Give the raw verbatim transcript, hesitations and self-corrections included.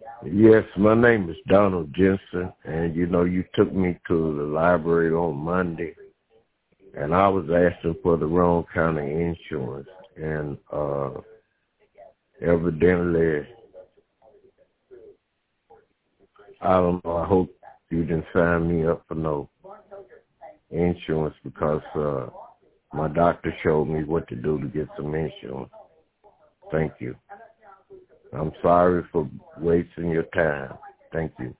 Yes, my name is Donald Jensen, and you know, you took me to the library on Monday, and I was asking for the wrong kind of insurance, and uh, evidently, I don't know, I hope you didn't sign me up for no insurance because uh, my doctor showed me what to do to get some insurance. Thank you. I'm sorry for wasting your time. Thank you.